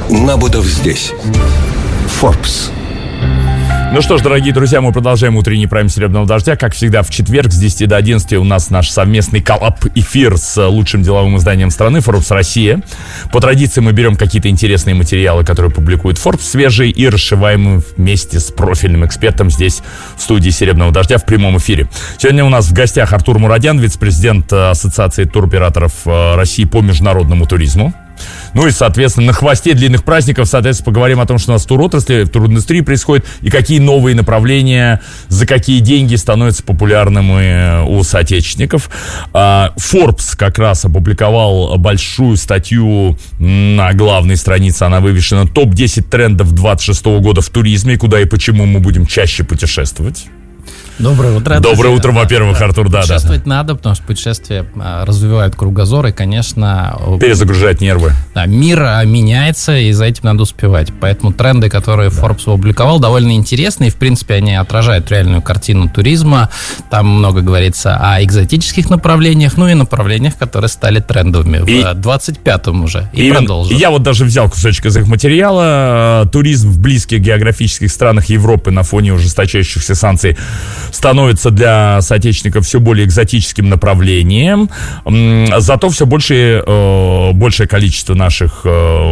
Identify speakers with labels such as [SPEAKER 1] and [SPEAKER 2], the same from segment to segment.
[SPEAKER 1] Набутов здесь. Forbes.
[SPEAKER 2] Ну что ж, дорогие друзья, мы продолжаем утренний прайм «Серебряного дождя». Как всегда, в четверг с 10 до 11 у нас наш совместный коллаб-эфир с лучшим деловым изданием страны Forbes Россия. По традиции мы берем какие-то интересные материалы, которые публикует Forbes, свежие, и расшиваем их вместе с профильным экспертом здесь, в студии «Серебряного дождя», в прямом эфире. Сегодня у нас в гостях Артур Мурадян, вице-президент Ассоциации туроператоров России по международному туризму. Ну и, соответственно, на хвосте длинных праздников, соответственно, поговорим о том, что у нас в туротрасли, в туриндустрии происходит, и какие новые направления, за какие деньги становятся популярными у соотечественников. Forbes как раз опубликовал большую статью на главной странице, она вывешена: топ-10 трендов 26 года в туризме, куда и почему мы будем чаще путешествовать.
[SPEAKER 3] Доброе утро.
[SPEAKER 2] Доброе утро, во-первых, Артур, да.
[SPEAKER 3] Путешествовать надо, потому что путешествия развивают кругозор и, конечно...
[SPEAKER 2] перезагружают нервы.
[SPEAKER 3] Да, мир меняется, и за этим надо успевать. Поэтому тренды, которые Forbes опубликовал, довольно интересные. В принципе, они отражают реальную картину туризма. Там много говорится о экзотических направлениях, ну и направлениях, которые стали трендовыми в 25-м уже. И продолжим.
[SPEAKER 2] Я вот даже взял кусочек из их материала. Туризм в близких географических странах Европы на фоне ужесточающихся санкций становится для соотечественников все более экзотическим направлением. Зато все большее количество наших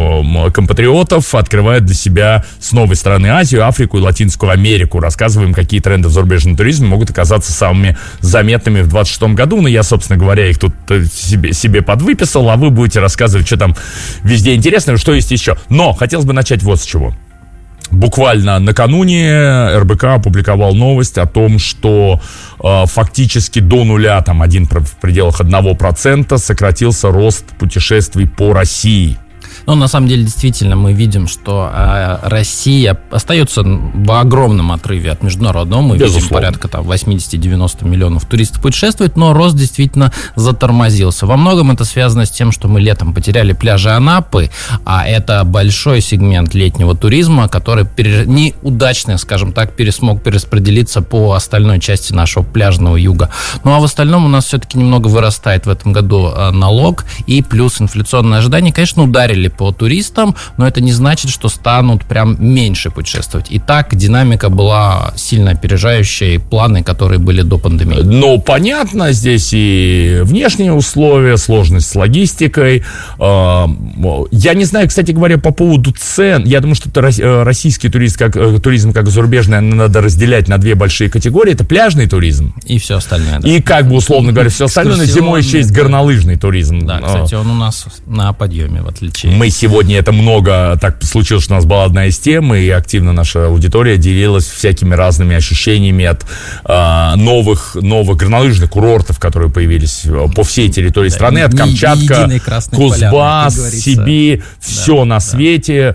[SPEAKER 2] компатриотов открывает для себя с новой стороны Азию, Африку и Латинскую Америку. Рассказываем, какие тренды в зарубежном туризме могут оказаться самыми заметными в 26-м году. Ну, я, собственно говоря, их тут себе подвыписал, а вы будете рассказывать, что там везде интересно, что есть еще. Но хотелось бы начать вот с чего. Буквально накануне РБК опубликовал новость о том, что фактически до нуля, там в пределах 1% сократился рост путешествий по России.
[SPEAKER 3] Ну, на самом деле, действительно, мы видим, что Россия остается в огромном отрыве от международного. Мы видим порядка 80-90 миллионов туристов путешествует, но рост действительно затормозился. Во многом это связано с тем, что мы летом потеряли пляжи Анапы, а это большой сегмент летнего туризма, который неудачно, скажем так, смог перераспределиться по остальной части нашего пляжного юга. Ну, а в остальном у нас все-таки немного вырастает в этом году налог, и плюс инфляционные ожидания, конечно, ударили по туристам, но это не значит, что станут прям меньше путешествовать. И так динамика была сильно опережающей планы, которые были до пандемии.
[SPEAKER 2] Ну, понятно, здесь и внешние условия, сложность с логистикой. Я не знаю, кстати говоря, по поводу цен. Я думаю, что российский туризм, как зарубежный, надо разделять на две большие категории. Это пляжный туризм.
[SPEAKER 3] И все остальное. Да.
[SPEAKER 2] И, как бы, условно говоря, все остальное. Но зимой еще есть горнолыжный туризм.
[SPEAKER 3] Да, кстати, он у нас на подъеме, в отличие.
[SPEAKER 2] Мы сегодня это много, так случилось, что у нас была одна из тем, и активно наша аудитория делилась всякими разными ощущениями от новых горнолыжных курортов, которые появились по всей территории страны, от Камчатка, Кузбасс, Сибирь, все на свете,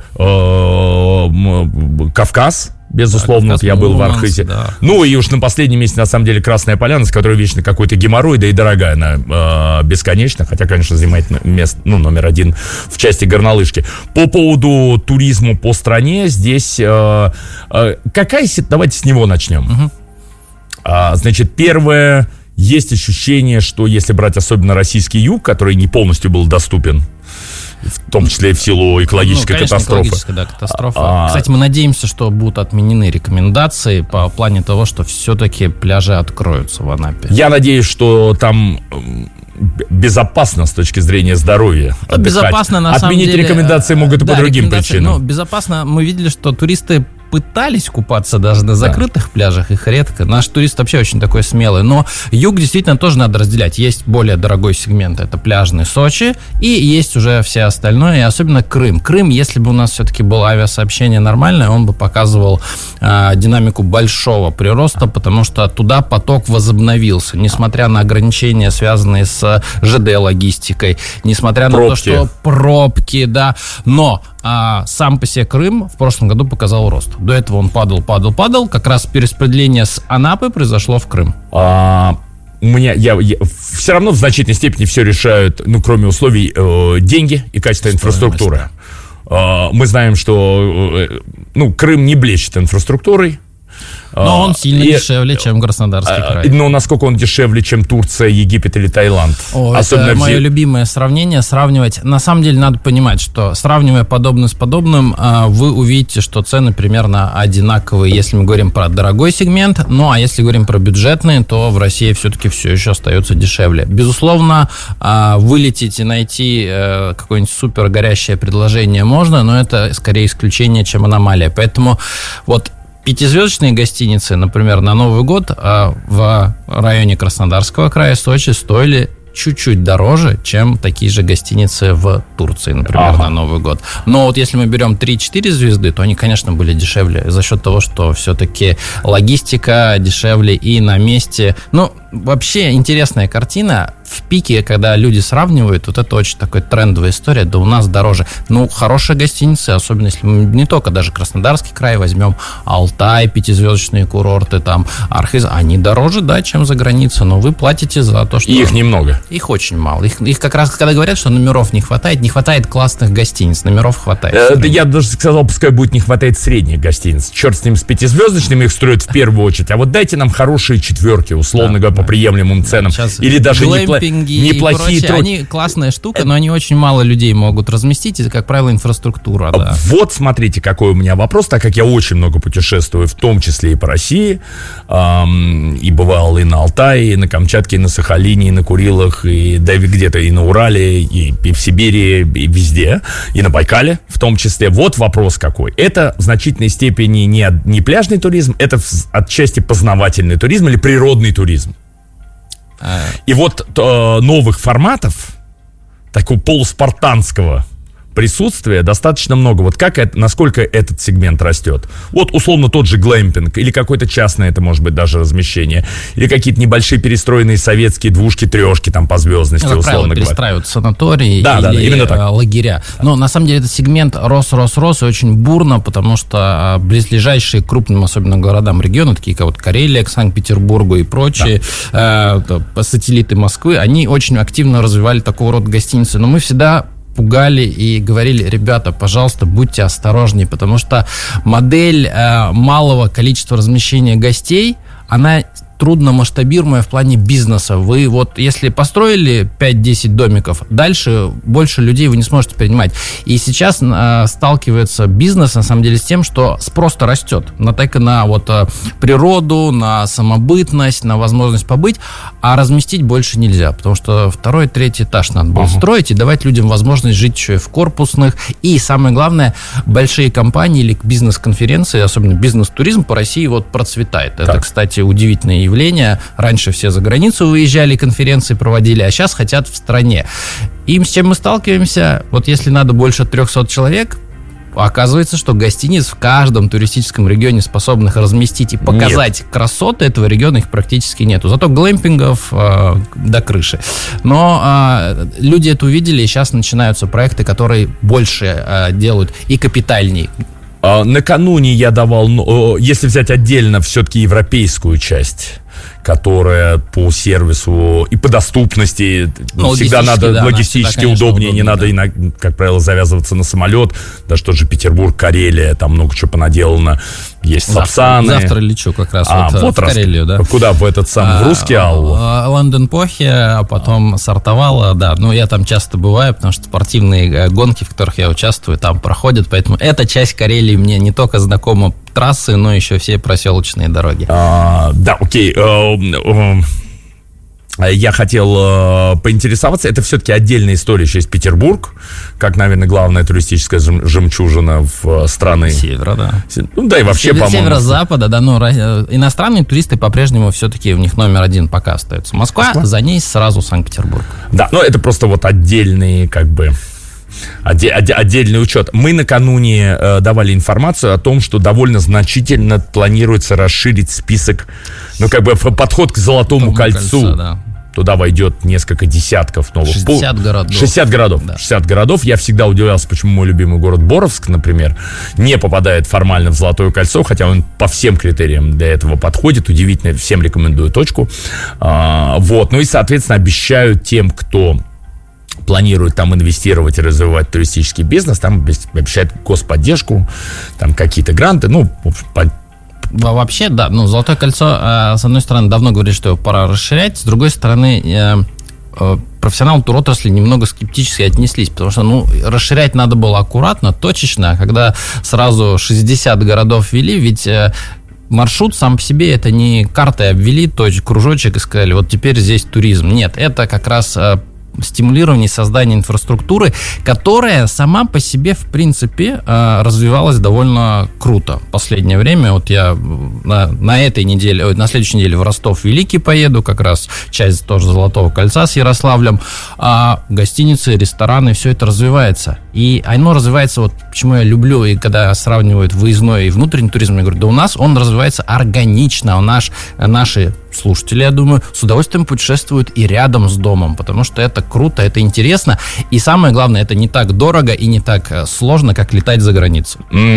[SPEAKER 2] Кавказ. Безусловно, я был в Архызе. Да. Ну, и уж на последнем месте, на самом деле, Красная Поляна, с которой вечно какой-то геморрой, да и дорогая она бесконечно, хотя, конечно, занимает место, номер один в части горнолыжки. По поводу туризма по стране, здесь давайте с него начнем. Значит, первое, есть ощущение, что если брать особенно российский юг, который не полностью был доступен, в том числе и в силу экологической катастрофы.
[SPEAKER 3] Катастрофа. Кстати, мы надеемся, что будут отменены рекомендации по плане того, что все-таки пляжи откроются в Анапе.
[SPEAKER 2] Я надеюсь, что там безопасно с точки зрения здоровья.
[SPEAKER 3] Безопасно, на самом деле.
[SPEAKER 2] Отменить рекомендации могут и по другим причинам.
[SPEAKER 3] Безопасно. Мы видели, что туристы пытались купаться даже на закрытых пляжах, их редко. Наш турист вообще очень такой смелый. Но юг действительно тоже надо разделять. Есть более дорогой сегмент, это пляжный Сочи, и есть уже все остальное, и особенно Крым. Крым, если бы у нас все-таки было авиасообщение нормальное, он бы показывал динамику большого прироста, потому что туда поток возобновился, несмотря на ограничения, связанные с ЖД-логистикой, несмотря на то, что пробки, да, но сам по себе Крым в прошлом году показал рост. До этого он падал. Как раз перераспределение с Анапы произошло в Крым.
[SPEAKER 2] Я все равно в значительной степени все решают, кроме условий, деньги и качество инфраструктуры. Мы знаем, что Крым не блещет инфраструктурой.
[SPEAKER 3] Но он сильно дешевле, чем Краснодарский край.
[SPEAKER 2] Но насколько он дешевле, чем Турция, Египет или Таиланд?
[SPEAKER 3] Это мое любимое сравнение. Сравнивать. На самом деле надо понимать, что сравнивая подобное с подобным, вы увидите, что цены примерно одинаковые, если мы говорим про дорогой сегмент. Ну, а если говорим про бюджетные, то в России все-таки все еще остается дешевле. Безусловно, вылететь и найти какое-нибудь супер горящее предложение можно, но это скорее исключение, чем аномалия. Поэтому вот пятизвездочные гостиницы, например, на Новый год в районе Краснодарского края, Сочи стоили чуть-чуть дороже, чем такие же гостиницы в Турции, например, на Новый год. Но вот если мы берем 3-4 звезды, то они, конечно, были дешевле за счет того, что все-таки логистика дешевле и на месте. Ну, вообще интересная картина. В пике, когда люди сравнивают, вот это очень такая трендовая история, да у нас дороже. Ну, хорошие гостиницы, особенно если мы не только даже Краснодарский край возьмем, Алтай, пятизвездочные курорты, там, Архыз, они дороже, да, чем за границей, но вы платите за то, что...
[SPEAKER 2] И их немного.
[SPEAKER 3] Их очень мало. Их как раз, когда говорят, что номеров не хватает классных гостиниц, номеров хватает.
[SPEAKER 2] Да я даже сказал, пускай будет не хватает средних гостиниц. Черт с ним, с пятизвездочными их строят в первую очередь, а вот дайте нам хорошие четверки, условно говоря, по приемлемым ценам.
[SPEAKER 3] Сейчас
[SPEAKER 2] или даже
[SPEAKER 3] неплохие тройки. Они классная штука, но они очень мало людей могут разместить, и, как правило, инфраструктура. Да.
[SPEAKER 2] Вот смотрите, какой у меня вопрос, так как я очень много путешествую, в том числе и по России, и бывал и на Алтае, и на Камчатке, и на Сахалине, и на Курилах, и где-то и на Урале, и в Сибири, и везде, и на Байкале в том числе. Вот вопрос какой. Это в значительной степени не пляжный туризм, это отчасти познавательный туризм или природный туризм. И вот новых форматов, такого полуспартанского присутствия достаточно много. Вот насколько этот сегмент растет? Вот условно тот же глэмпинг, или какое-то частное, это может быть даже размещение, или какие-то небольшие перестроенные советские двушки, трешки там по звездности,
[SPEAKER 3] как
[SPEAKER 2] условно
[SPEAKER 3] правило, перестраивают санатории или лагеря. Но на самом деле этот сегмент рос и очень бурно, потому что близлежащие крупным, особенно городам региона, такие как вот Карелия к Санкт-Петербургу и прочие, сателлиты Москвы, они очень активно развивали такого рода гостиницы. Но мы всегда пугали и говорили: ребята, пожалуйста, будьте осторожнее, потому что модель малого количества размещения гостей, она трудно масштабируемая в плане бизнеса. Вы вот, если построили 5-10 домиков, дальше больше людей вы не сможете принимать. И сейчас сталкивается бизнес, на самом деле, с тем, что спрос-то растет. На природу, на самобытность, на возможность побыть, а разместить больше нельзя, потому что 2-3 этаж надо было строить и давать людям возможность жить еще и в корпусных. И самое главное, большие компании или бизнес-конференции, особенно бизнес-туризм по России процветает. Это, кстати, удивительное явление. Раньше все за границу уезжали, конференции проводили, а сейчас хотят в стране. И с чем мы сталкиваемся? Вот если надо больше 300 человек, оказывается, что гостиниц в каждом туристическом регионе, способных разместить и показать красоты этого региона, их практически нету. Зато глэмпингов до крыши. Но люди это увидели, и сейчас начинаются проекты, которые больше делают и капитальней.
[SPEAKER 2] Накануне я давал, если взять отдельно все-таки европейскую часть, которая по сервису и по доступности всегда надо логистически удобнее, не надо, как правило, завязываться на самолет. Даже тот же Петербург, Карелия, там много чего понаделано. Есть Сапсаны.
[SPEAKER 3] Завтра лечу как раз в Карелию, да.
[SPEAKER 2] Куда? В этот самый, в русский Аллу?
[SPEAKER 3] Ланденпохе, а потом Сартовало, да. Ну, я там часто бываю, потому что спортивные гонки, в которых я участвую, там проходят, поэтому эта часть Карелии мне не только знакома трассы, но еще все проселочные дороги.
[SPEAKER 2] Да, окей. Я хотел поинтересоваться, это все-таки отдельная история. Еще есть Петербург, как, наверное, главная туристическая жемчужина в страны.
[SPEAKER 3] Севера, да.
[SPEAKER 2] Ну, да, и вообще, по-моему.
[SPEAKER 3] Северо-запада, да, но иностранные туристы по-прежнему все-таки у них номер один пока остается. Москва, за ней сразу Санкт-Петербург. Да,
[SPEAKER 2] но это просто отдельные, отдельный учет. Мы накануне давали информацию о том, что довольно значительно планируется расширить список, подход к Золотому кольцу. Да. Туда войдет несколько десятков новых.
[SPEAKER 3] 60 городов.
[SPEAKER 2] 60 городов. Да. 60 городов. Я всегда удивлялся, почему мой любимый город Боровск, например, не попадает формально в Золотое кольцо, хотя он по всем критериям для этого подходит. Удивительно, всем рекомендую точку. Ну и, соответственно, обещают тем, кто планирует там инвестировать и развивать туристический бизнес, там обещают господдержку, там какие-то гранты,
[SPEAKER 3] Вообще, да. Ну, Золотое кольцо, с одной стороны, давно говорит, что его пора расширять. С другой стороны, профессионалы туротрасли немного скептически отнеслись, потому что, расширять надо было аккуратно, точечно, а когда сразу 60 городов ввели, ведь маршрут сам по себе это не картой обвели, кружочек и сказали, вот теперь здесь туризм. Нет, это как раз стимулирование создания инфраструктуры, которая сама по себе, в принципе, развивалась довольно круто. В последнее время, вот я на этой неделе, на следующей неделе в Ростов-Великий поеду, как раз часть тоже Золотого кольца с Ярославлем, а гостиницы, рестораны, все это развивается. И оно развивается, вот почему я люблю, и когда сравнивают выездной и внутренний туризм, я говорю, да у нас он развивается органично, наши слушатели, я думаю, с удовольствием путешествуют и рядом с домом, потому что это круто, это интересно, и самое главное, это не так дорого и не так сложно, как летать за границу.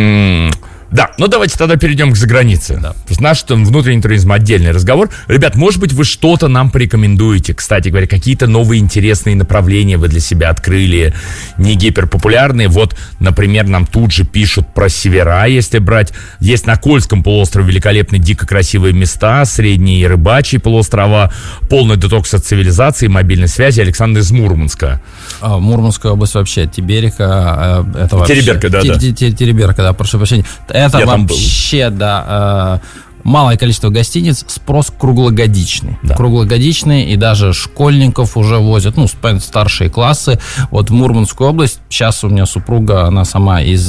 [SPEAKER 2] Да, давайте тогда перейдем к загранице. Да. Наш внутренний туризм отдельный разговор. Ребят, может быть, вы что-то нам порекомендуете? Кстати говоря, какие-то новые интересные направления вы для себя открыли, не гиперпопулярные. Вот, например, нам тут же пишут про севера, если брать. Есть на Кольском полуострове великолепные, дико красивые места, средние и рыбачьи полуострова, полный детокс от цивилизации, мобильной связи. Александр из Мурманска.
[SPEAKER 3] Мурманская область вообще, Тереберка, это вообще...
[SPEAKER 2] Тереберка, да.
[SPEAKER 3] Тереберка, да, прошу прощения. Это я вообще, да, малое количество гостиниц, спрос круглогодичный. Да. Круглогодичный, и даже школьников уже возят, старшие классы. Вот в Мурманскую область, сейчас у меня супруга, она сама из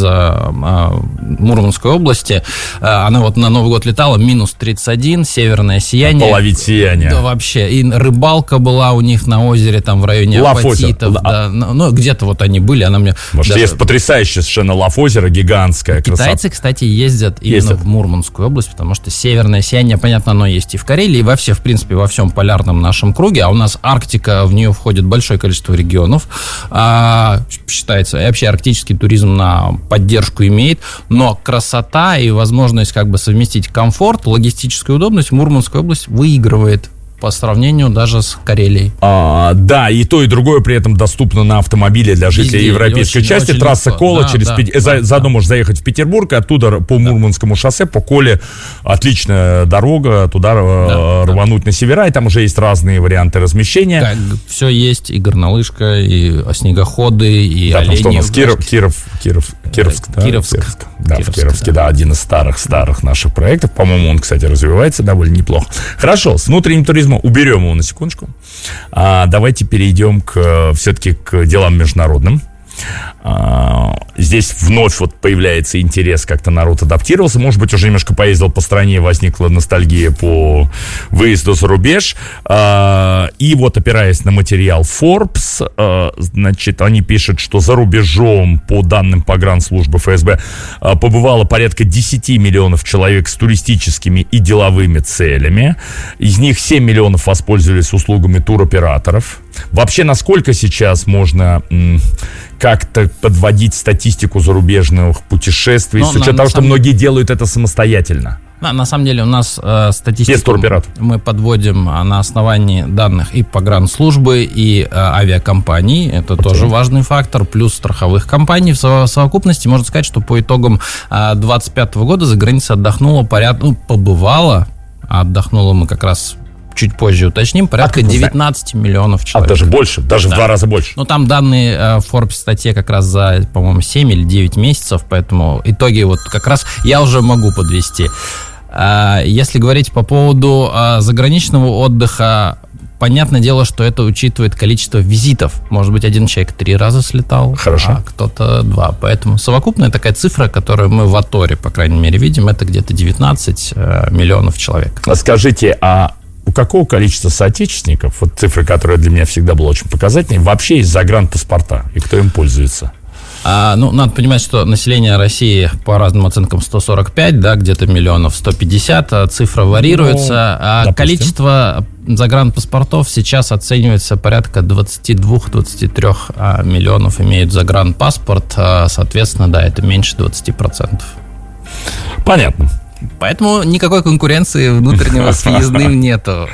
[SPEAKER 3] Мурманской области, она вот на Новый год летала, минус 31, северное сияние.
[SPEAKER 2] Половить сияние.
[SPEAKER 3] Да, вообще. И рыбалка была у них на озере, там в районе Апатитов. Да, где-то вот они были, она мне...
[SPEAKER 2] Может, даже... есть потрясающее совершенно Лав-озеро, гигантское.
[SPEAKER 3] Китайцы, кстати, ездят именно в Мурманскую область, потому что северное сияние, понятно, оно есть и в Карелии, и в принципе, во всем полярном нашем круге, а у нас Арктика, в нее входит большое количество регионов, считается, и вообще арктический туризм на поддержку имеет, но красота и возможность совместить комфорт, логистическую удобность Мурманская область выигрывает по сравнению даже с Карелией.
[SPEAKER 2] Да, и то, и другое при этом доступно на автомобиле для жителей везде, европейской части. Очень трасса легко. Кола, заодно можешь заехать в Петербург, и оттуда по Мурманскому шоссе, по Коле, отличная дорога, туда рвануть на севера, и там уже есть разные варианты размещения.
[SPEAKER 3] Все есть, и горнолыжка, и снегоходы, и олени.
[SPEAKER 2] Кировск. Да, в Кировске, да, один из старых наших проектов. По-моему, он, кстати, развивается довольно неплохо. Хорошо, с внутренним туризмом уберем его на секундочку. Давайте перейдем все-таки к делам международным. Здесь вновь появляется интерес, как-то народ адаптировался. Может быть, уже немножко поездил по стране, возникла ностальгия по выезду за рубеж. И опираясь на материал Forbes, они пишут, что за рубежом, по данным погранслужбы ФСБ, побывало порядка 10 миллионов человек с туристическими и деловыми целями. Из них 7 миллионов воспользовались услугами туроператоров. Вообще, насколько сейчас можно как-то подводить статистику зарубежных путешествий, с учетом того, что многие делают это самостоятельно?
[SPEAKER 3] На самом деле у нас статистику мы подводим на основании данных и погранслужбы, и авиакомпаний. Это тоже важный фактор. Плюс страховых компаний. В совокупности можно сказать, что по итогам 2025 года за границей отдохнуло побывало, а отдохнуло мы как раз... чуть позже уточним, порядка 19 миллионов человек.
[SPEAKER 2] Даже больше, даже в 2 раза больше.
[SPEAKER 3] Там данные Forbes статье как раз за, по-моему, 7 или 9 месяцев, поэтому итоги как раз я уже могу подвести. Если говорить по поводу заграничного отдыха, понятное дело, что это учитывает количество визитов. Может быть, один человек 3 раза слетал, а кто-то 2. Поэтому совокупная такая цифра, которую мы в Аторе, по крайней мере, видим, это где-то 19 миллионов человек.
[SPEAKER 2] Скажите, у какого количества соотечественников, цифры, которая для меня всегда была очень показательной, вообще есть загранпаспорта, и кто им пользуется?
[SPEAKER 3] Надо понимать, что население России по разным оценкам 145, да, где-то миллионов 150, цифра варьируется, количество загранпаспортов сейчас оценивается порядка 22-23 миллионов имеют загранпаспорт, соответственно, да, это меньше 20%.
[SPEAKER 2] Понятно.
[SPEAKER 3] Поэтому никакой конкуренции внутреннего с въездным нету.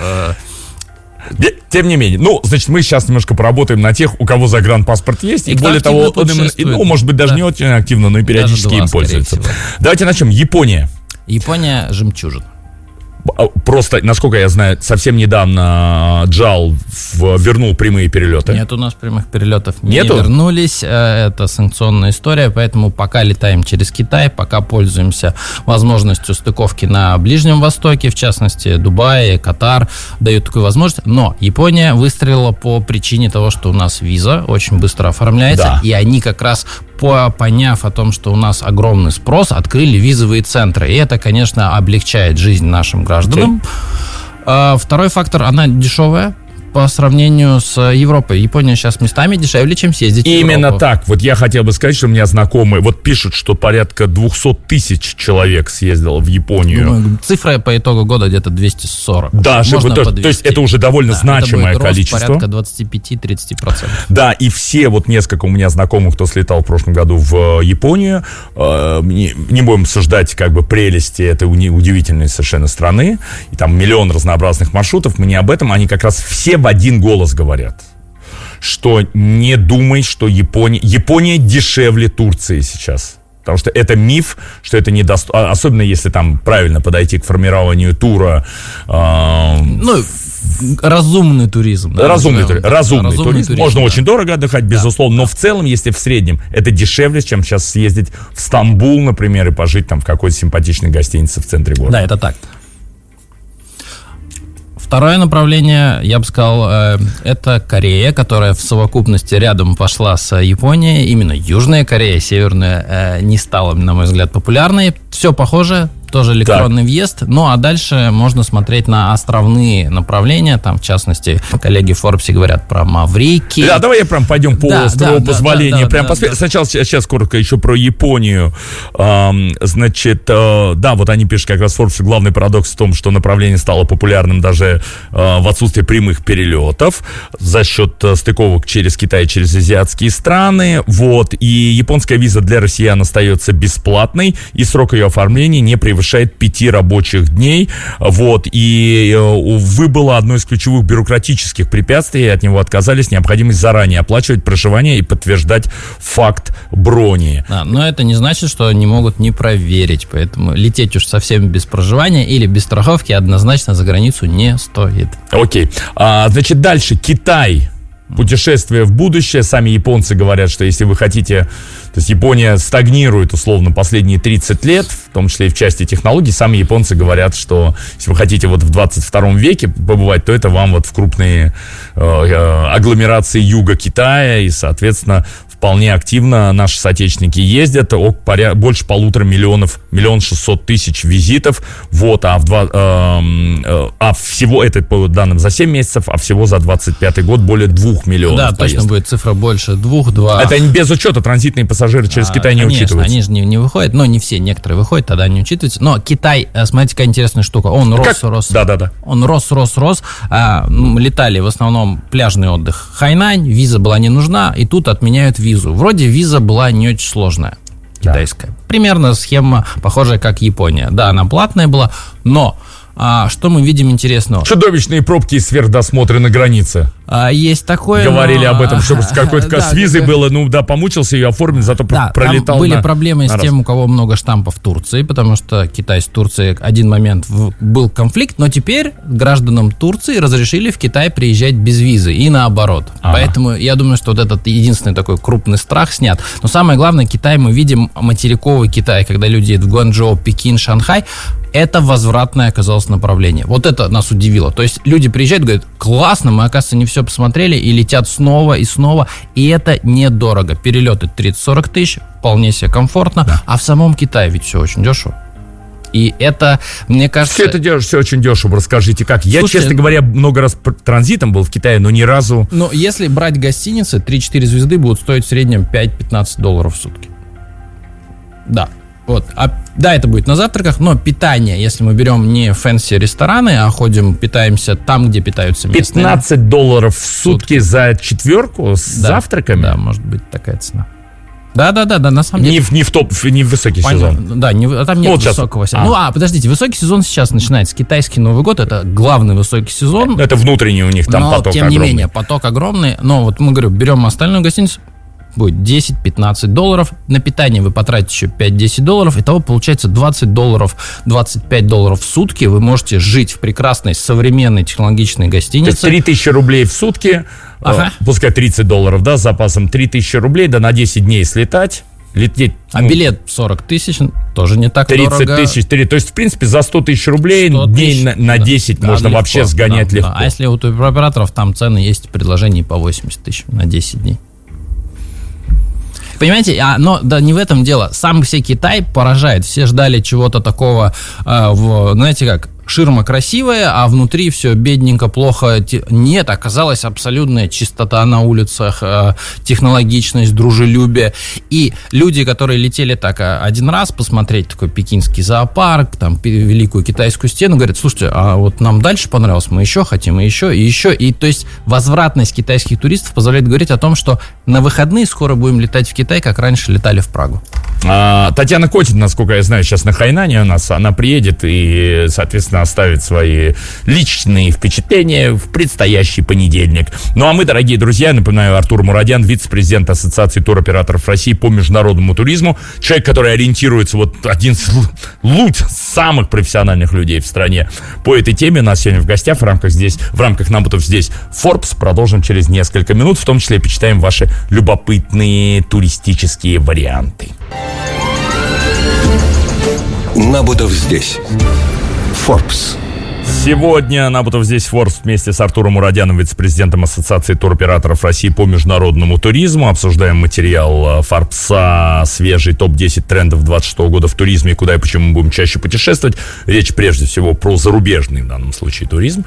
[SPEAKER 2] Тем не менее, мы сейчас немножко поработаем на тех, у кого загранпаспорт есть, и более того, может быть, даже не очень активно, но и периодически им пользуются. Давайте начнем. Япония.
[SPEAKER 3] Япония жемчужина.
[SPEAKER 2] Просто, насколько я знаю, совсем недавно JAL вернул прямые перелеты.
[SPEAKER 3] Нет у нас прямых перелетов.
[SPEAKER 2] Нету?
[SPEAKER 3] Не вернулись. Это санкционная история, поэтому пока летаем через Китай, пока пользуемся возможностью стыковки на Ближнем Востоке, в частности, Дубай, Катар дают такую возможность. Но Япония выстрелила по причине того, что у нас виза очень быстро оформляется, да. И они как раз, поняв о том, что у нас огромный спрос, открыли визовые центры. И это, конечно, облегчает жизнь нашим гражданам. Второй фактор, она дешевая по сравнению с Европой. Япония сейчас местами дешевле, чем съездить в Европу.
[SPEAKER 2] Именно так. Вот я хотел бы сказать, что у меня знакомые вот пишут, что порядка 200 тысяч человек съездило в Японию.
[SPEAKER 3] Думаю, цифра по итогу года где-то 240.
[SPEAKER 2] Да, то есть это уже довольно значимое
[SPEAKER 3] это будет
[SPEAKER 2] количество.
[SPEAKER 3] Порядка 25-30%.
[SPEAKER 2] Да, и все, вот несколько у меня знакомых, кто слетал в прошлом году в Японию, не будем обсуждать как бы прелести этой удивительной совершенно страны, и там миллион разнообразных маршрутов, мы не об этом, они как раз все в один голос говорят, что не думай, что Япония дешевле Турции сейчас. Потому что это миф, что это недоступно, особенно если там правильно подойти к формированию тура.
[SPEAKER 3] Разумный туризм. Да,
[SPEAKER 2] разумный туризм. Можно очень дорого отдыхать, безусловно, но в целом, если в среднем, это дешевле, чем сейчас съездить в Стамбул, например, и пожить там в какой-то симпатичной гостинице в центре города.
[SPEAKER 3] Да, это так. Второе направление, я бы сказал, это Корея, которая в совокупности рядом пошла с Японией. Именно Южная Корея, Северная не стала, на мой взгляд, популярной. Все похоже, тоже электронный въезд. Ну, а дальше можно смотреть на островные направления. Там, в частности, коллеги в Forbes говорят про Маврикий.
[SPEAKER 2] Да, давай прям пойдем по острову позволения. Сначала, сейчас коротко еще про Японию. Значит, да, вот они пишут как раз Forbes, главный парадокс в том, что направление стало популярным даже в отсутствии прямых перелетов за счет стыковок через Китай, через азиатские страны. Вот, и японская виза для россиян остается бесплатной, и срок ее оформления не превышает 5 рабочих дней, вот, и, увы, было одно из ключевых бюрократических препятствий, от него отказались, необходимость заранее оплачивать проживание и подтверждать факт брони.
[SPEAKER 3] Да, но это не значит, что они могут не проверить, поэтому лететь уж совсем без проживания или без страховки однозначно за границу не стоит.
[SPEAKER 2] Окей, значит, дальше, Китай. Путешествие в будущее. Сами японцы говорят, что если вы хотите... То есть Япония стагнирует, условно, последние 30 лет, в том числе и в части технологий. Сами японцы говорят, что если вы хотите вот в 22 веке побывать, то это вам вот в крупные агломерации юга Китая. И, соответственно, вполне активно наши соотечественники ездят. Больше 1,5 миллиона, 1 600 000 визитов. Вот, всего это по данным за 7 месяцев, а всего за 25 год более 2 миллионов.
[SPEAKER 3] Да, поездок. Точно будет цифра больше 2.
[SPEAKER 2] Это без учета транзитные пассажиры через Китай не учитываются.
[SPEAKER 3] Они же не выходят, но не все, некоторые выходят, тогда не учитываются. Но Китай, смотрите, какая интересная штука, он рос.
[SPEAKER 2] Да.
[SPEAKER 3] Он рос. Летали в основном пляжный отдых. Хайнань, виза была не нужна, и тут отменяют визу. Вроде виза была не очень сложная, китайская. Да. Примерно схема похожая, как Япония. Да, она платная была, но что мы видим интересного?
[SPEAKER 2] Чудовищные пробки и сверхдосмотры на границе.
[SPEAKER 3] Есть такое.
[SPEAKER 2] Говорили об этом, что какой-то с визой было, помучился ее оформить, зато пролетал.
[SPEAKER 3] Были проблемы с тем, у кого много штампов в Турции, потому что Китай с Турцией один момент был конфликт, но теперь гражданам Турции разрешили в Китай приезжать без визы и наоборот. Поэтому я думаю, что вот этот единственный такой крупный страх снят. Но самое главное, Китай, мы видим материковый Китай, когда люди едут в Гуанчжоу, Пекин, Шанхай. Это возвратное оказалось направление. Вот это нас удивило. То есть люди приезжают, говорят, классно, мы, оказывается, не все посмотрели, и летят снова и снова, и это недорого. Перелеты 30-40 тысяч, вполне себе комфортно, да. А в самом Китае ведь все очень дешево. И это, мне кажется...
[SPEAKER 2] Все очень дешево, расскажите, как? Слушайте, я, честно говоря, много раз транзитом был в Китае, но ни разу...
[SPEAKER 3] Но если брать гостиницы, 3-4 звезды будут стоить в среднем $5-15 в сутки. Да. Вот. Да, это будет на завтраках, но питание, если мы берем не фэнси рестораны, а питаемся там, где питаются местные.
[SPEAKER 2] $15 в сутки за четверку с завтраками?
[SPEAKER 3] Да, может быть такая цена. Да, на самом деле.
[SPEAKER 2] Не в высокий сезон.
[SPEAKER 3] Да, там нет высокого сезона. Подождите, высокий сезон сейчас начинается. Китайский Новый год — это главный высокий сезон.
[SPEAKER 2] Это внутренний у них там поток огромный.
[SPEAKER 3] Тем не менее, поток огромный. Но вот мы, берем остальную гостиницу, будет $10-15. На питание вы потратите еще $5-10. Итого получается $20, $25 в сутки. Вы можете жить в прекрасной, современной, технологичной гостинице.
[SPEAKER 2] То есть 3000 рублей в сутки, пускай $30, да, с запасом 3000 рублей, да, на 10 дней слетать. Лететь,
[SPEAKER 3] билет 40 тысяч, тоже не так
[SPEAKER 2] 30
[SPEAKER 3] дорого.
[SPEAKER 2] 30 тысяч, то есть, в принципе, за 100 тысяч рублей дней на 10 можно
[SPEAKER 3] легко,
[SPEAKER 2] вообще сгонять легко.
[SPEAKER 3] А если у туроператоров там цены есть, предложения по 80 тысяч на 10 дней. Понимаете, но да, не в этом дело. Сам все Китай поражает. Все ждали чего-то такого, знаете как, ширма красивая, а внутри все бедненько, плохо. Нет, оказалась абсолютная чистота на улицах, технологичность, дружелюбие. И люди, которые летели так один раз посмотреть такой пекинский зоопарк, там Великую Китайскую стену, говорят: слушайте, а вот нам дальше понравилось, мы еще хотим, и еще, и еще. И то есть возвратность китайских туристов позволяет говорить о том, что на выходные скоро будем летать в Китай, как раньше летали в Прагу.
[SPEAKER 2] Татьяна Котин, насколько я знаю, сейчас на Хайнане у нас. Она приедет и, соответственно, оставит свои личные впечатления в предстоящий понедельник. Ну а мы, дорогие друзья, напоминаю, Артур Мурадян, вице-президент Ассоциации туроператоров России по международному туризму. Человек, который ориентируется, вот один из самых профессиональных людей в стране по этой теме. У нас сегодня в гостях в рамках «Набутов здесь» Forbes. Продолжим через несколько минут. В том числе почитаем ваши любопытные туристические варианты.
[SPEAKER 1] Набутов здесь. Forbes.
[SPEAKER 2] Сегодня Набутов здесь Forbes вместе с Артуром Мурадяном, вице-президентом Ассоциации туроператоров России по международному туризму. Обсуждаем материал Forbes, свежий топ-10 трендов 2026 года в туризме, куда и почему мы будем чаще путешествовать. Речь прежде всего про зарубежный в данном случае туризм.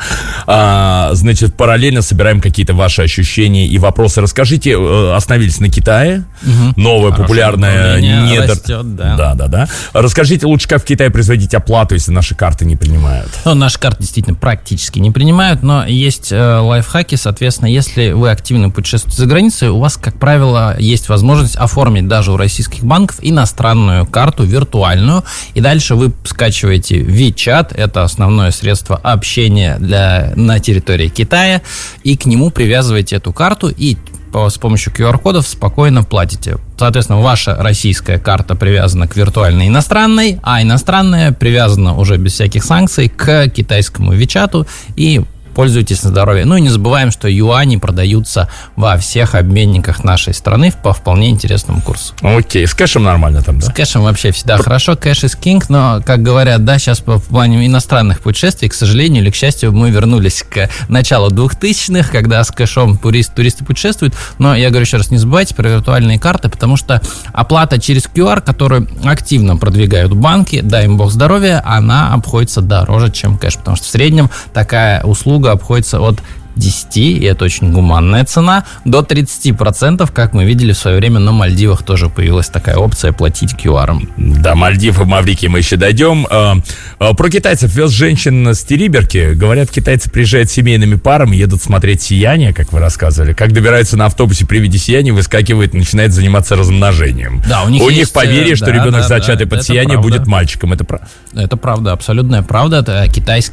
[SPEAKER 2] Значит, параллельно собираем какие-то ваши ощущения и вопросы. Расскажите, остановились на Китае. Новое популярное
[SPEAKER 3] растет, да.
[SPEAKER 2] Да. Расскажите лучше, как в Китае производить оплату, если наши карты не принимают.
[SPEAKER 3] Наши карты действительно практически не принимают, но есть лайфхаки. Соответственно, если вы активно путешествуете за границей, у вас, как правило, есть возможность оформить даже у российских банков иностранную карту, виртуальную, и дальше вы скачиваете WeChat, это основное средство общения на территории Китая, и к нему привязываете эту карту, и с помощью QR-кодов спокойно платите. Соответственно, ваша российская карта привязана к виртуальной иностранной, а иностранная привязана уже без всяких санкций к китайскому WeChat, и пользуйтесь на здоровье. Ну и не забываем, что юани продаются во всех обменниках нашей страны по вполне интересному курсу.
[SPEAKER 2] Окей, с кэшем нормально там, да?
[SPEAKER 3] С кэшем вообще всегда хорошо, кэш is king, но, как говорят, да, сейчас в плане иностранных путешествий, к сожалению или к счастью, мы вернулись к началу 2000-х, когда с кэшом туристы путешествуют, но я говорю еще раз, не забывайте про виртуальные карты, потому что оплата через QR, которую активно продвигают банки, дай им бог здоровья, она обходится дороже, чем кэш, потому что в среднем такая услуга обходится от 10, и это очень гуманная цена, до 30%, как мы видели в свое время на Мальдивах тоже появилась такая опция платить QR-ом.
[SPEAKER 2] Да, Мальдивы, Маврикии мы еще дойдем. Про китайцев вез женщин с Териберки. Говорят, китайцы приезжают с семейными парами, едут смотреть сияние, как вы рассказывали. Как добираются на автобусе при виде сияния, выскакивает и начинает заниматься размножением. Да, у них поверье, что ребенок, зачатый под сияние, будет мальчиком. Это правда?
[SPEAKER 3] Это правда, абсолютная правда. Это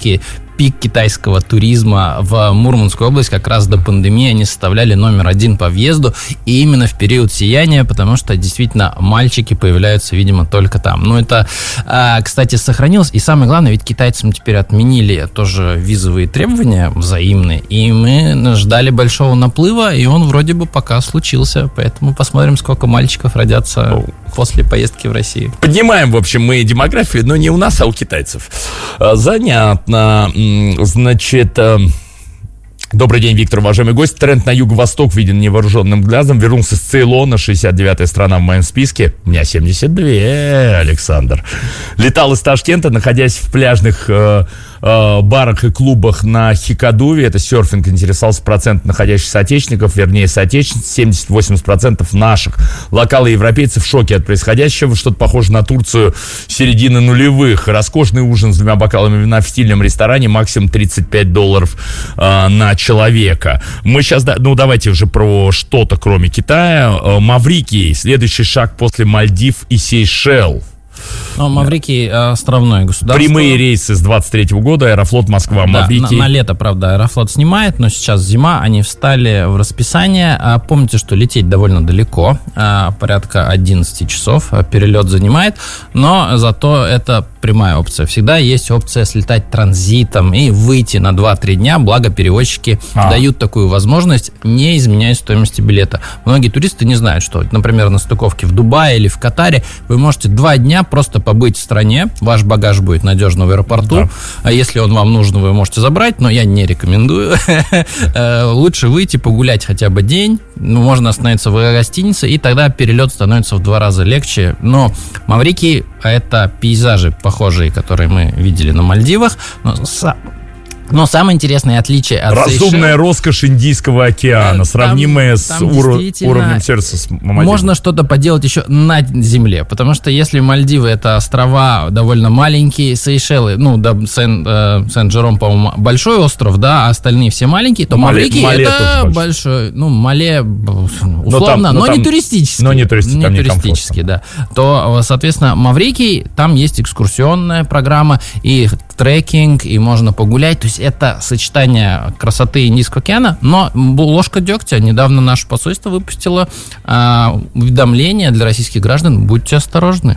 [SPEAKER 3] пик китайского туризма в Мурманскую область как раз до пандемии они составляли номер 1 по въезду, и именно в период сияния, потому что действительно мальчики появляются, видимо, только там. Ну, это, кстати, сохранилось, и самое главное, ведь китайцам теперь отменили тоже визовые требования взаимные, и мы ждали большого наплыва, и он вроде бы пока случился, поэтому посмотрим, сколько мальчиков родятся после поездки в Россию.
[SPEAKER 2] Поднимаем, в общем, мы демографию, но не у нас, а у китайцев. Занятно. Значит, добрый день, Виктор, уважаемый гость. Тренд на юго-восток виден невооруженным глазом. Вернулся с Цейлона, 69-я страна в моем списке. У меня 72, Александр. Летал из Ташкента, находясь в пляжных барах и клубах на Хикадуве. Это серфинг. Интересовался процент находящихся соотечественников, вернее, соотечественниц, 70-80% наших. Локалы европейцы в шоке от происходящего. Что-то похоже на Турцию середины нулевых. Роскошный ужин с 2 бокалами вина в стильном ресторане, максимум $35 на человека. Мы сейчас, давайте уже про что-то, кроме Китая. Маврикий. Следующий шаг после Мальдив и Сейшел.
[SPEAKER 3] Но Маврикий островное государство.
[SPEAKER 2] Прямые рейсы с 23 года, Аэрофлот Москва,
[SPEAKER 3] да,
[SPEAKER 2] Маврикий.
[SPEAKER 3] На лето, правда, Аэрофлот снимает, но сейчас зима, они встали в расписание. Помните, что лететь довольно далеко, порядка 11 часов перелет занимает, но зато это прямая опция. Всегда есть опция слетать транзитом и выйти на 2-3 дня, благо перевозчики дают такую возможность, не изменяя стоимости билета. Многие туристы не знают, что, например, на стыковке в Дубае или в Катаре вы можете 2 дня просто побыть в стране, ваш багаж будет надежно в аэропорту, а если он вам нужен, вы можете забрать, но я не рекомендую. Лучше выйти, погулять хотя бы день, можно остановиться в гостинице, и тогда перелет становится в 2 раза легче. Но Маврикий — это пейзажи, похожие, которые мы видели на Мальдивах, но самое интересное отличие от
[SPEAKER 2] разумная роскошь Индийского океана, сравнимая с уровнем сердца с Мальдивами.
[SPEAKER 3] Можно что-то поделать еще на земле, потому что если Мальдивы — это острова довольно маленькие, Сейшелы, Сен-Жером, по-моему, большой остров, да, а остальные все маленькие, то Маврикий — это большой, Мале условно, но не туристический.
[SPEAKER 2] Но не туристический,
[SPEAKER 3] да. То, соответственно, Маврикий, там есть экскурсионная программа, и трекинг, и можно погулять, то есть это сочетание красоты Индийского океана, но ложка дегтя. Недавно наше посольство выпустило уведомление для российских граждан: будьте осторожны.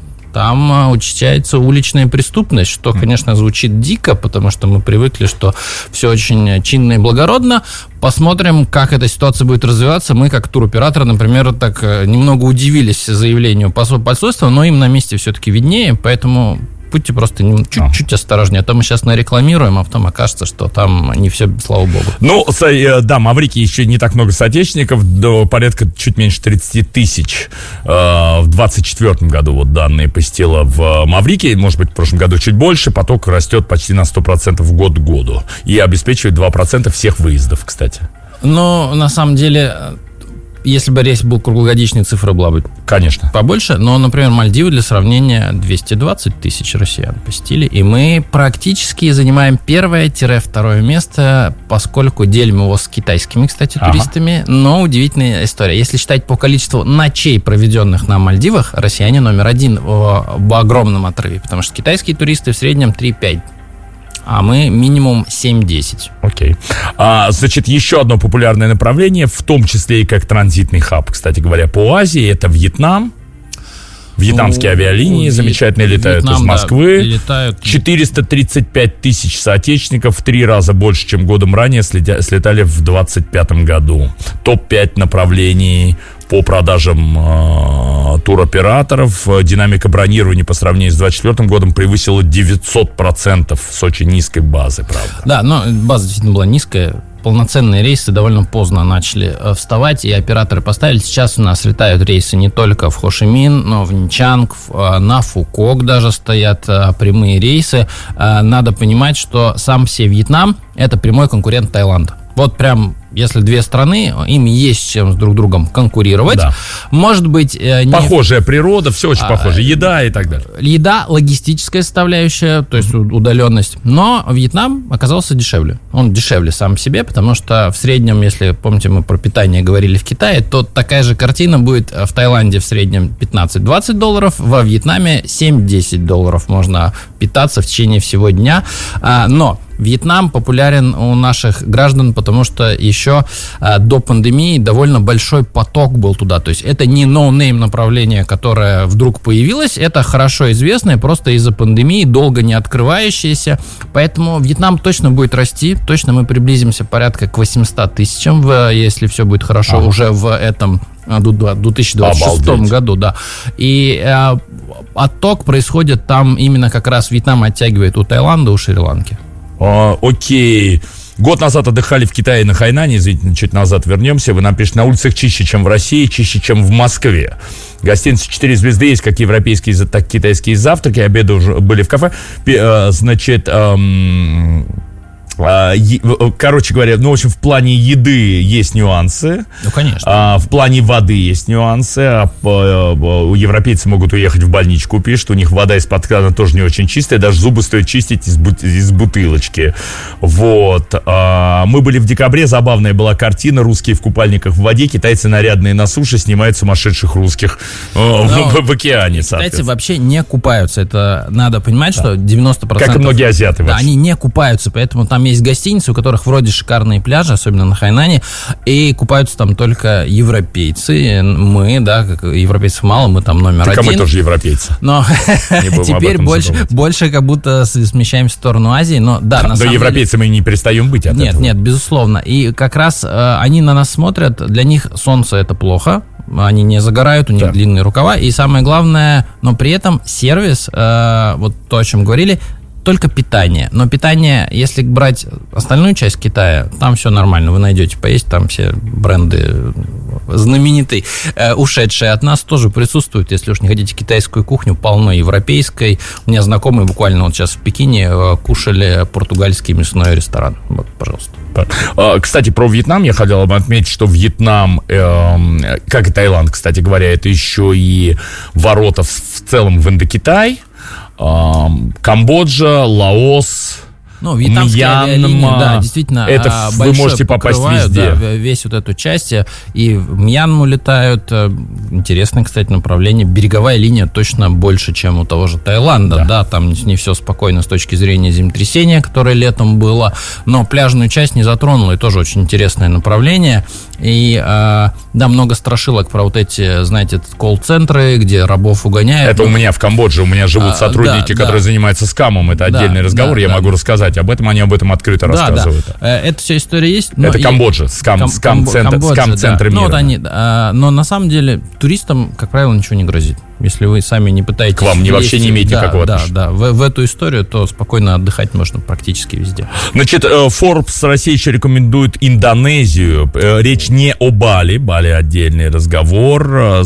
[SPEAKER 3] Там учащается уличная преступность, что, конечно, звучит дико, потому что мы привыкли, что все очень чинно и благородно. Посмотрим, как эта ситуация будет развиваться. Мы, как туроператоры, например, так немного удивились заявлению посольства, но им на месте все-таки виднее, поэтому будьте просто чуть-чуть осторожнее, а то мы сейчас нарекламируем, а потом окажется, что там не все, слава богу.
[SPEAKER 2] Да, Маврикий еще не так много соотечественников, порядка чуть меньше 30 тысяч. В 2024 году данные посетило в Маврикии, может быть, в прошлом году чуть больше, поток растет почти на 100% год к году и обеспечивает 2% всех выездов, кстати.
[SPEAKER 3] Но на самом деле, если бы рейс был круглогодичный, цифра была бы, конечно, побольше. Но, например, Мальдивы, для сравнения, 220 тысяч россиян посетили. И мы практически занимаем 1-2 место, поскольку делим его с китайскими, кстати, туристами. Но удивительная история. Если считать по количеству ночей, проведенных на Мальдивах, россияне номер 1 в огромном отрыве. Потому что китайские туристы в среднем 3-5. А мы минимум 7-10.
[SPEAKER 2] Окей. Значит, еще одно популярное направление, в том числе и как транзитный хаб, кстати говоря, по Азии, это Вьетнам. Вьетнамские авиалинии замечательные летают из Москвы. Летают. 435 тысяч соотечественников, в 3 раза больше, чем годом ранее, слетали в 2025 году. Топ-5 направлений по продажам туроператоров. Динамика бронирования по сравнению с 2024 годом превысила 900% с очень низкой базы, правда.
[SPEAKER 3] Да, но база действительно была низкая. Полноценные рейсы довольно поздно начали вставать, и операторы поставили. Сейчас у нас летают рейсы не только в Хошимин, но в Нинчанг, на Фукок даже стоят прямые рейсы. Надо понимать, что сам все Вьетнам – это прямой конкурент Таиланда. Вот прям, если 2 страны, им есть чем с друг другом конкурировать. Да. Может быть...
[SPEAKER 2] Похожая природа, все очень похоже. Еда и так далее.
[SPEAKER 3] Еда, логистическая составляющая, то есть удаленность. Но Вьетнам оказался дешевле. Он дешевле сам по себе, потому что в среднем, если, помните, мы про питание говорили в Китае, то такая же картина будет в Таиланде в среднем $15-20, во Вьетнаме $7-10 можно питаться в течение всего дня. Но Вьетнам популярен у наших граждан, потому что еще до пандемии довольно большой поток был туда. То есть это не ноунейм направление, которое вдруг появилось, это хорошо известное, просто из-за пандемии долго не открывающееся. Поэтому Вьетнам точно будет расти, точно мы приблизимся порядка к 800 тысячам, если все будет хорошо, уже в этом 2026 году, да. И отток происходит там именно как раз Вьетнам оттягивает у Таиланда, у Шри-Ланки.
[SPEAKER 2] Окей. Год назад отдыхали в Китае на Хайнане, извините, чуть назад вернемся. Вы нам пишете: на улицах чище, чем в России, чище, чем в Москве. Гостиницы 4 звезды, есть как европейские, так и китайские завтраки, обеды уже были в кафе. Значит, Короче говоря, в общем, в плане еды есть нюансы.
[SPEAKER 3] Ну, конечно.
[SPEAKER 2] В плане воды есть нюансы. Европейцы могут уехать в больничку, пишут. У них вода из-под крана тоже не очень чистая. Даже зубы стоит чистить из бутылочки. Вот. Мы были в декабре. Забавная была картина. Русские в купальниках в воде. Китайцы нарядные на суше снимают сумасшедших русских в океане.
[SPEAKER 3] Китайцы вообще не купаются. Это надо понимать, что 90%...
[SPEAKER 2] Как и многие азиаты вообще.
[SPEAKER 3] Да, они не купаются, поэтому там есть гостиницы, у которых вроде шикарные пляжи, особенно на Хайнане, и купаются там только европейцы. Мы, да, как европейцев мало, мы там номер один.
[SPEAKER 2] Так мы тоже европейцы.
[SPEAKER 3] Но теперь больше как будто смещаемся в сторону Азии. Но да, на самом деле...
[SPEAKER 2] европейцы мы не перестаем быть от этого.
[SPEAKER 3] Нет, безусловно. И как раз они на нас смотрят, для них солнце это плохо. Они не загорают, у них длинные рукава. И самое главное, но при этом сервис, вот то, о чем говорили, только питание. Но питание, если брать остальную часть Китая, там все нормально, вы найдете поесть, там все бренды знаменитые, ушедшие от нас, тоже присутствуют. Если уж не хотите китайскую кухню, полно европейской. У меня знакомые буквально вот сейчас в Пекине кушали португальский мясной ресторан. Вот, пожалуйста.
[SPEAKER 2] Кстати, про Вьетнам я хотел бы отметить, что Вьетнам, как и Таиланд, кстати говоря, это еще и ворота в целом в Индокитай. Камбоджа, Лаос,
[SPEAKER 3] вьетнамские авиалинии, да, действительно,
[SPEAKER 2] это вы можете попасть везде.
[SPEAKER 3] Да, весь вот эту часть. И в Мьянму летают. Интересное, кстати, направление. Береговая линия точно больше, чем у того же Таиланда. Да, там не все спокойно с точки зрения землетрясения, которое летом было. Но пляжную часть не затронуло. И тоже очень интересное направление. И, да, много страшилок про вот эти, знаете, колл-центры, где рабов угоняют.
[SPEAKER 2] Это у меня в Камбодже. У меня живут сотрудники, которые занимаются скамом. Это отдельный разговор, я могу рассказать об этом. Они об этом открыто рассказывают.
[SPEAKER 3] Да. Это вся история есть.
[SPEAKER 2] Это Камбоджа, скам-центр мира.
[SPEAKER 3] Но на самом деле туристам, как правило, ничего не грозит. Если вы сами не пытаетесь...
[SPEAKER 2] К вам вообще не имеете никакого отношения.
[SPEAKER 3] Да. В эту историю, то спокойно отдыхать можно практически везде.
[SPEAKER 2] Значит, Forbes Россия еще рекомендует Индонезию. Речь не о Бали. Бали отдельный разговор.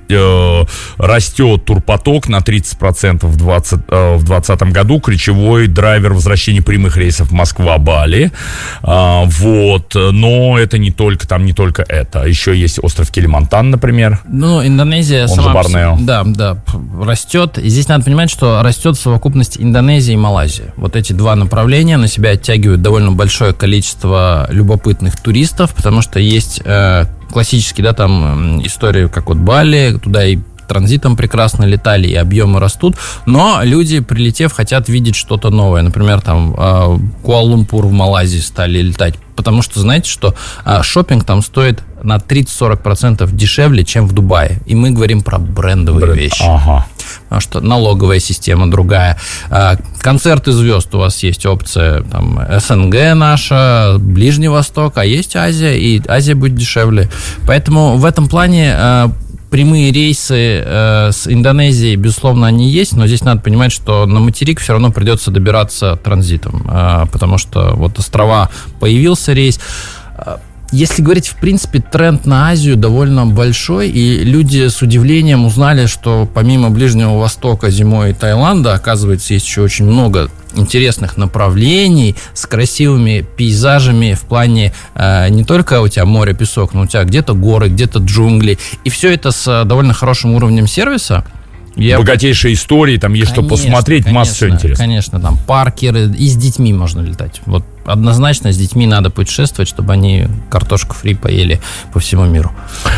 [SPEAKER 2] Растет турпоток на 30% в 2020 году. Ключевой драйвер возвращения прямых рейсов Москва-Бали. Вот. Но это не только это. Еще есть остров Килимантан, например.
[SPEAKER 3] Индонезия...
[SPEAKER 2] Он же Борнео.
[SPEAKER 3] Да, растет. И здесь надо понимать, что растет совокупность Индонезии и Малайзии. Вот эти два направления на себя оттягивают довольно большое количество любопытных туристов, потому что есть классические, да, там истории, как вот Бали, туда и транзитом прекрасно летали, и объемы растут, но люди, прилетев, хотят видеть что-то новое. Например, там Куала-Лумпур в Малайзии стали летать, потому что, знаете, что шопинг там стоит на 30-40% дешевле, чем в Дубае. И мы говорим про брендовые вещи.
[SPEAKER 2] Ага.
[SPEAKER 3] Потому что налоговая система другая. Концерты звезд, у вас есть опция там, СНГ наша, Ближний Восток, а есть Азия, и Азия будет дешевле. Поэтому в этом плане... Прямые рейсы с Индонезией, безусловно, они есть, но здесь надо понимать, что на материк все равно придется добираться транзитом, потому что вот острова появился рейс. Если говорить, в принципе, тренд на Азию довольно большой, и люди с удивлением узнали, что помимо Ближнего Востока, зимой и Таиланда, оказывается, есть еще очень много интересных направлений с красивыми пейзажами в плане не только у тебя море, песок, но у тебя где-то горы, где-то джунгли, и все это с довольно хорошим уровнем сервиса.
[SPEAKER 2] Богатейшие истории, там есть что посмотреть, масса всего интересного.
[SPEAKER 3] Конечно, там парки, и с детьми можно летать. Вот однозначно с детьми надо путешествовать, чтобы они картошку фри поели по всему миру.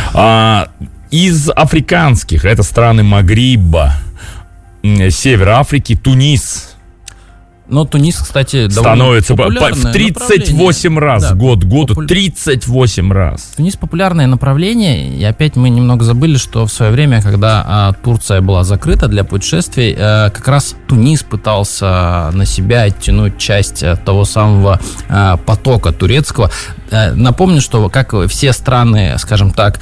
[SPEAKER 2] Из африканских, это страны Магриба, Севера Африки, Тунис.
[SPEAKER 3] Но Тунис, кстати,
[SPEAKER 2] становится в 38 раз год к году, 38 раз.
[SPEAKER 3] Тунис популярное направление, и опять мы немного забыли, что в свое время, когда Турция была закрыта для путешествий, как раз Тунис пытался на себя оттянуть часть того самого потока турецкого. Напомню, что как все страны, скажем так,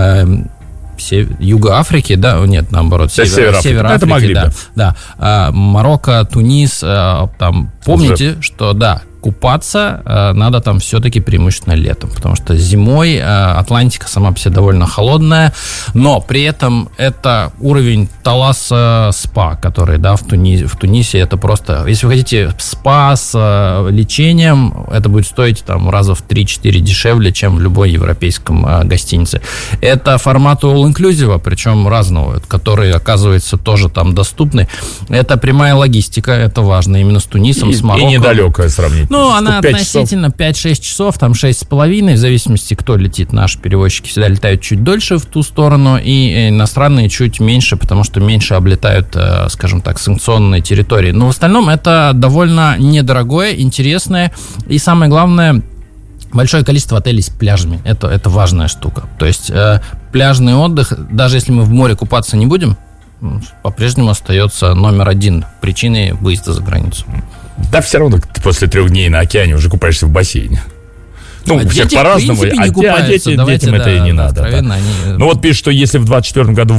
[SPEAKER 3] Юга Африки, да, нет, наоборот, Север Африки,
[SPEAKER 2] это Магриб,
[SPEAKER 3] да. Марокко, Тунис, там, помните, что, да, купаться надо там все-таки преимущественно летом, потому что зимой Атлантика сама по себе довольно холодная, но при этом это уровень Таласа спа, который, да, в Тунисе это просто, если вы хотите спа с лечением, это будет стоить там раза в 3-4 дешевле, чем в любой европейском гостинице. Это формат all-inclusive, причем разного, который, оказывается, тоже там доступны. Это прямая логистика, это важно, именно с Тунисом, с Марокко.
[SPEAKER 2] И недалекое сравнить.
[SPEAKER 3] Ну, она относительно 5-6 часов, там 6,5, в зависимости, кто летит. Наши перевозчики всегда летают чуть дольше в ту сторону, и иностранные чуть меньше, потому что меньше облетают, скажем так, санкционные территории. Но в остальном это довольно недорогое, интересное, и самое главное, большое количество отелей с пляжами. Это важная штука. То есть пляжный отдых, даже если мы в море купаться не будем, по-прежнему остается номер один причиной выезда за границу.
[SPEAKER 2] Да, все равно ты после 3 дней на океане уже купаешься в бассейне. Ну, у всех по-разному, детям это и не надо. Да. Ну, вот пишут, что если в 24 году в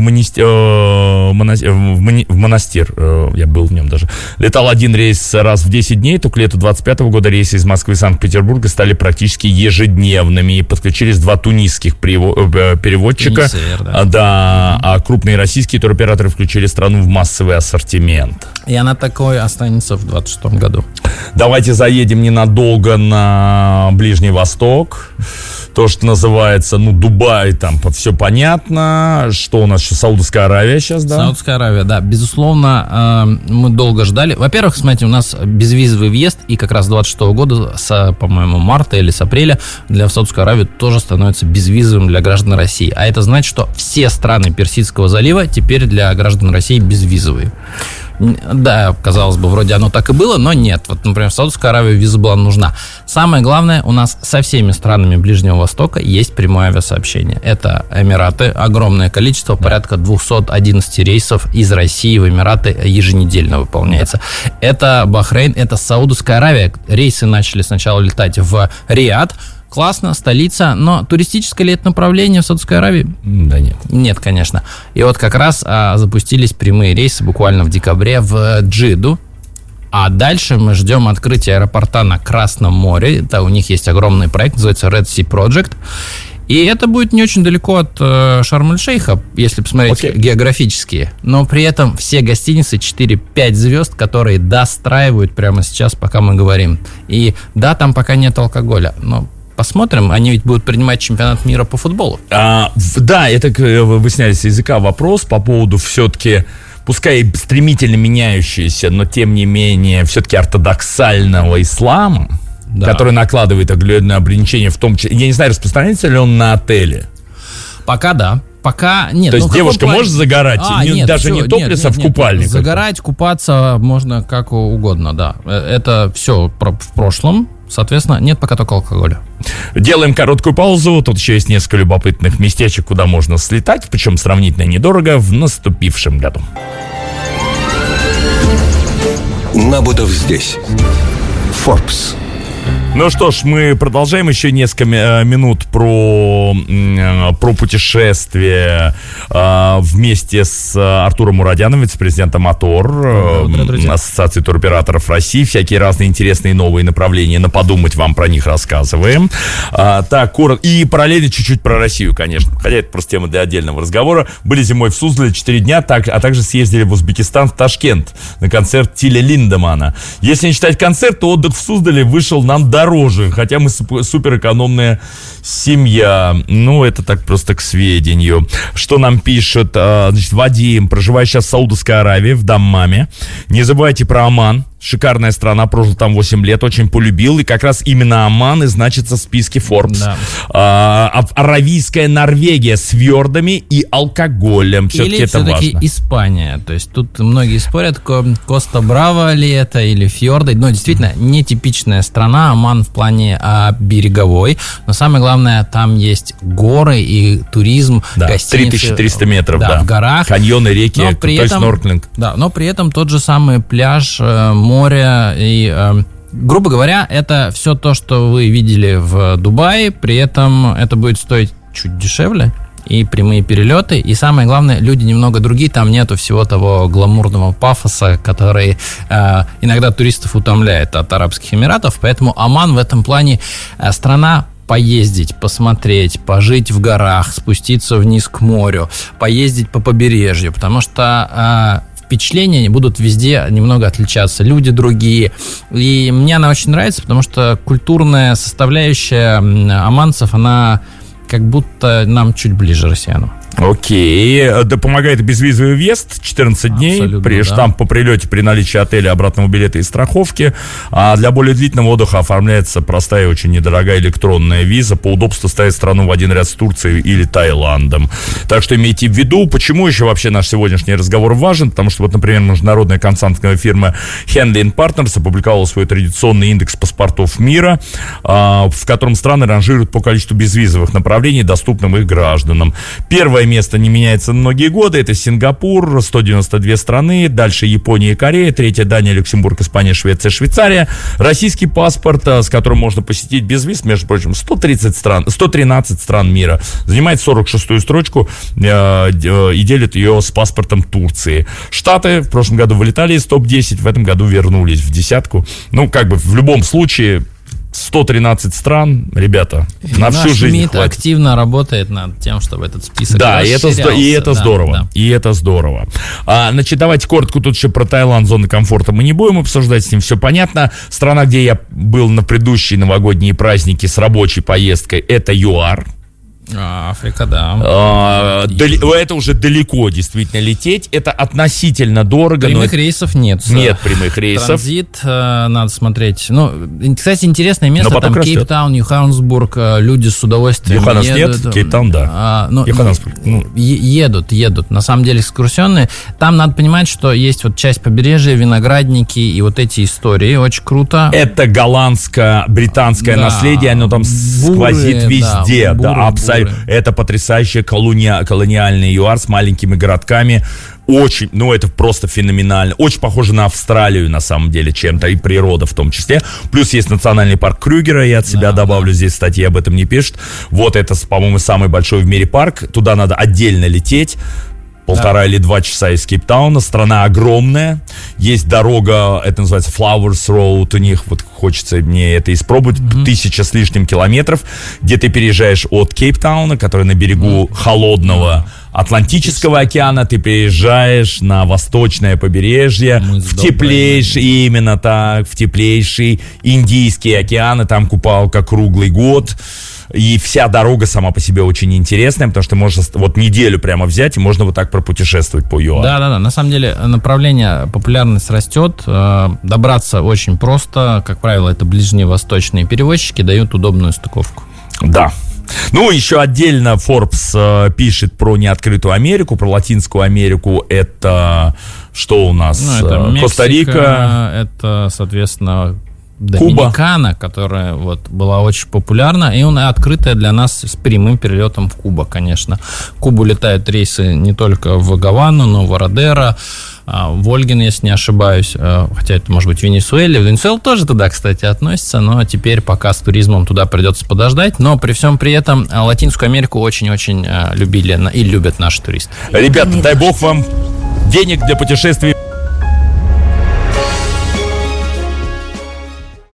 [SPEAKER 2] монастырь, я был в нем даже, летал один рейс раз в 10 дней, то к лету 25 года рейсы из Москвы и Санкт-Петербурга стали практически ежедневными, и подключились 2 тунисских переводчика,
[SPEAKER 3] Tunissair,
[SPEAKER 2] да, а крупные российские туроператоры включили страну в массовый ассортимент.
[SPEAKER 3] И она такой останется в 26 году.
[SPEAKER 2] Давайте заедем ненадолго на Ближний Восток. То, что называется, Дубай, там все понятно. Что у нас еще? Саудовская Аравия сейчас, да?
[SPEAKER 3] Саудовская Аравия, да. Безусловно, мы долго ждали. Во-первых, смотрите, у нас безвизовый въезд, и как раз с 26 года, по-моему, марта или с апреля, для Саудовской Аравии тоже становится безвизовым для граждан России. А это значит, что все страны Персидского залива теперь для граждан России безвизовые. Да, казалось бы, вроде оно так и было, но нет. Вот, например, в Саудовской Аравии виза была нужна. Самое главное, у нас со всеми странами Ближнего Востока есть прямое авиасообщение. Это Эмираты, огромное количество, порядка 211 рейсов из России в Эмираты еженедельно выполняется. Это Бахрейн, это Саудовская Аравия. Рейсы начали сначала летать в Риад. Классно, столица, но туристическое ли это направление в Саудовской Аравии?
[SPEAKER 2] Да нет.
[SPEAKER 3] Нет, конечно. И вот как раз запустились прямые рейсы буквально в декабре в Джидду. А дальше мы ждем открытия аэропорта на Красном море. Да, у них есть огромный проект, называется Red Sea Project. И это будет не очень далеко от Шарм-эль-Шейха, если посмотреть географически. Но при этом все гостиницы 4-5 звезд, которые достраивают прямо сейчас, пока мы говорим. И да, там пока нет алкоголя, но посмотрим, они ведь будут принимать чемпионат мира по футболу.
[SPEAKER 2] Да, это вы сняли с языка вопрос по поводу все-таки, пускай стремительно меняющейся, но тем не менее все-таки ортодоксального ислама, да, который накладывает определенные ограничения, в том числе, я не знаю, распространяется ли он на отели.
[SPEAKER 3] Пока да. Пока нет.
[SPEAKER 2] То есть девушка может загорать, даже не топлес, а в купальниках?
[SPEAKER 3] Загорать, купаться можно как угодно, да. Это все в прошлом. Соответственно, нет пока только алкоголя.
[SPEAKER 2] Делаем короткую паузу. Тут еще есть несколько любопытных местечек, куда можно слетать, причем сравнительно недорого в наступившем году.
[SPEAKER 1] Набутов здесь. Forbes.
[SPEAKER 2] Ну что ж, мы продолжаем еще несколько минут про путешествие вместе с Артуром Мурадяном, вице-президентом АТОР, Ассоциации туроператоров России. Всякие разные интересные новые направления. На подумать вам про них рассказываем. Так, коротко. И параллельно чуть-чуть про Россию, конечно. Хотя это просто тема для отдельного разговора. Были зимой в Суздале 4 дня, а также съездили в Узбекистан, в Ташкент на концерт Тиля Линдемана. Если не считать концерт, то отдых в Суздале вышел нам дороже, хотя мы суперэкономная семья. Ну, это так просто к сведению. Что нам пишет, значит, Вадим, проживая сейчас в Саудовской Аравии, в Даммаме. Не забывайте про Оман. Шикарная страна, прожил там 8 лет, очень полюбил. И как раз именно Оман и значится в списке Forbes. Да. Аравийская Норвегия с фьордами и алкоголем. Все-таки это важно. Или все-таки
[SPEAKER 3] Испания. То есть тут многие спорят, Коста-Браво ли это или фьорды. Но действительно нетипичная страна. Оман в плане береговой. Но самое главное, там есть горы и туризм.
[SPEAKER 2] Да, гостиницы. 3300 метров,
[SPEAKER 3] да, в горах.
[SPEAKER 2] Каньоны, реки, крутой снорклинг.
[SPEAKER 3] Да, но при этом тот же самый пляж, море и, грубо говоря, это все то, что вы видели в Дубае, при этом это будет стоить чуть дешевле. и прямые перелеты. И самое главное, люди немного другие, там нету всего того гламурного пафоса, который иногда туристов утомляет от Арабских Эмиратов. Поэтому Оман в этом плане страна поездить, посмотреть, пожить в горах, спуститься вниз к морю, поездить по побережью, потому что впечатления будут везде немного отличаться, люди другие. И мне она очень нравится, потому что культурная составляющая оманцев, она как будто нам чуть ближе россиянам.
[SPEAKER 2] Окей. Да, помогает безвизовый въезд, 14 дней.
[SPEAKER 3] Абсолютно,
[SPEAKER 2] Штамп по прилете при наличии отеля, обратного билета и страховки. А для более длительного отдыха оформляется простая и очень недорогая электронная виза. По удобству ставит страну в один ряд с Турцией или Таиландом. Так что имейте в виду, почему еще вообще наш сегодняшний разговор важен. Потому что, вот, например, международная консалтинговая фирма Handling Partners опубликовала свой традиционный индекс паспортов мира, в котором страны ранжируют по количеству безвизовых направлений, доступным их гражданам. Первое место не меняется многие годы. Это Сингапур, 192 страны. Дальше Япония и Корея. Третья Дания, Люксембург, Испания, Швеция, Швейцария. Российский паспорт, с которым можно посетить без виз, между прочим, 113 стран мира. Занимает 46-ю строчку и делит ее с паспортом Турции. Штаты в прошлом году вылетали из топ-10, в этом году вернулись в десятку. Ну, как бы в любом случае 113 стран, ребята, на всю жизнь
[SPEAKER 3] МИД
[SPEAKER 2] хватит.
[SPEAKER 3] активно работает над тем, чтобы этот список
[SPEAKER 2] расширялся. И это здорово. Да. И это здорово. Значит, давайте коротко тут еще про Таиланд, зоны комфорта мы не будем обсуждать, с ним все понятно. Страна, где я был на предыдущие новогодние праздники с рабочей поездкой, это ЮАР.
[SPEAKER 3] Африка, да.
[SPEAKER 2] Это уже далеко действительно лететь. Это относительно дорого.
[SPEAKER 3] Прямых рейсов нет.
[SPEAKER 2] Нет прямых рейсов.
[SPEAKER 3] Транзит надо смотреть. Ну, кстати, интересное место. Там Кейптаун, Йоханнесбург. Люди с удовольствием едут.
[SPEAKER 2] Нет, Кейптаун, да.
[SPEAKER 3] Йоханнесбург. Едут. На самом деле экскурсионные. Там надо понимать, что есть вот часть побережья, виноградники и вот эти истории. Очень круто. Это
[SPEAKER 2] голландско-британское наследие. Оно там сквозит везде. Да, абсолютно. Это потрясающий колониальный ЮАР с маленькими городками. Очень, это просто феноменально. Очень похоже на Австралию, на самом деле, чем-то, и природа в том числе. Плюс есть национальный парк Крюгера, я от себя добавлю, здесь статьи об этом не пишут. Вот это, по-моему, самый большой в мире парк. Туда надо отдельно лететь. 1,5 или 2 часа из Кейптауна. Страна огромная. Есть дорога, это называется Flowers Road у них. Вот хочется мне это испробовать. 1000 с лишним километров, где ты переезжаешь от Кейптауна, который на берегу холодного Атлантического океана, ты приезжаешь на восточное побережье, в теплейший, именно так, в теплейший Индийский океан, и там купалка круглый год. И вся дорога сама по себе очень интересная, потому что можно вот неделю прямо взять, и можно вот так пропутешествовать по ЮАР.
[SPEAKER 3] Да. На самом деле направление, популярность растет. Добраться очень просто. Как правило, это ближневосточные перевозчики дают удобную стыковку.
[SPEAKER 2] Да. Еще отдельно Forbes пишет про неоткрытую Америку, про Латинскую Америку. Это что у нас?
[SPEAKER 3] Это Мексика,
[SPEAKER 2] Коста-Рика.
[SPEAKER 3] Это, соответственно, Доминикана, которая была очень популярна, и она открытая для нас с прямым перелетом в Куба, конечно. В Кубу летают рейсы не только в Гавану, но и в Родеро, в Ольгин, если не ошибаюсь, хотя это может быть в Венесуэле. Венесуэла тоже туда, кстати, относится, но теперь пока с туризмом туда придется подождать. Но при всем при этом Латинскую Америку очень-очень любили и любят наши туристы.
[SPEAKER 2] Ребята, дай бог вам денег для путешествий